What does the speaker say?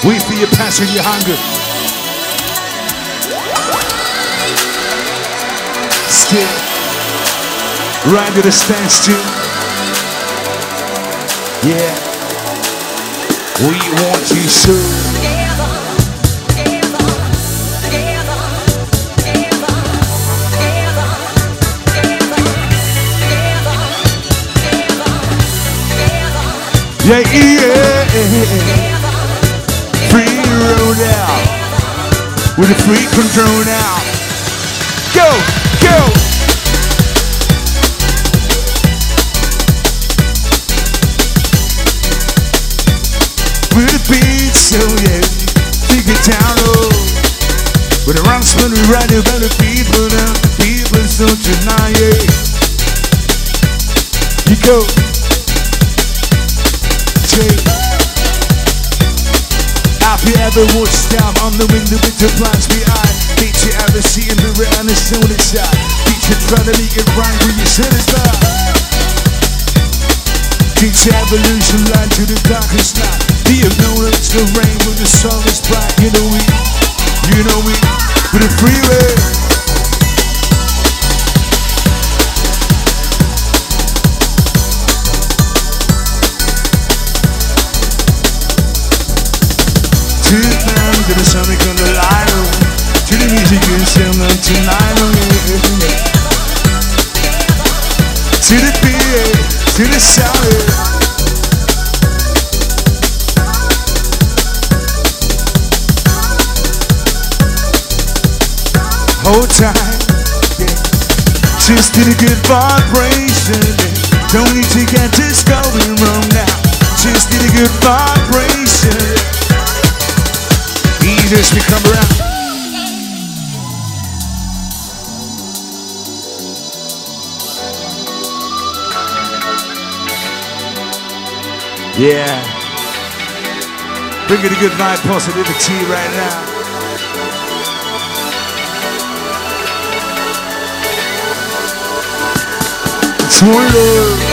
We feel your passion, your hunger. Still, right to the standstill. Yeah, we want you so. Yeah, yeah. Free road out. With a free control now. Go, go. With the beat, so yeah. Take it down low. With the runs when we ride about the people now. People so tonight, yeah. You go. Have you ever watched down on the window with the blinds behind? Did you ever see in the mirror and the soul inside? Did you try to make it right when you said it's not? Did you ever lose your line to the darkest night? Do you know it's the rain when the sun is bright? You know we, with the freeway. To the sound, to the sonic on the line, to the music you sing tonight, to the beat, to the sound. Hold tight, yeah. Just to the good vibration, yeah. Don't need to get this going wrong now. Just to the good vibration. Jesus, we come around. Yeah. Bringing a good vibe, positivity right now. It's more love.